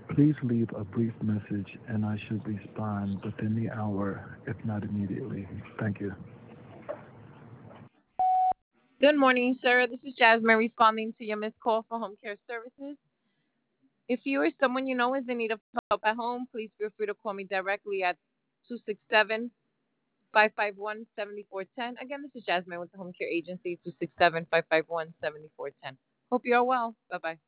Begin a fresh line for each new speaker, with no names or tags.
Please leave a brief message and I should respond within the hour, if not immediately. Thank you.
Good morning, sir. This is Jasmine responding to your missed call for home care services. If you or someone you know is in need of help at home, please feel free to call me directly at 267-551-7410. Again, this is Jasmine with the Home Care Agency, 267-551-7410. Hope you're well. Bye-bye.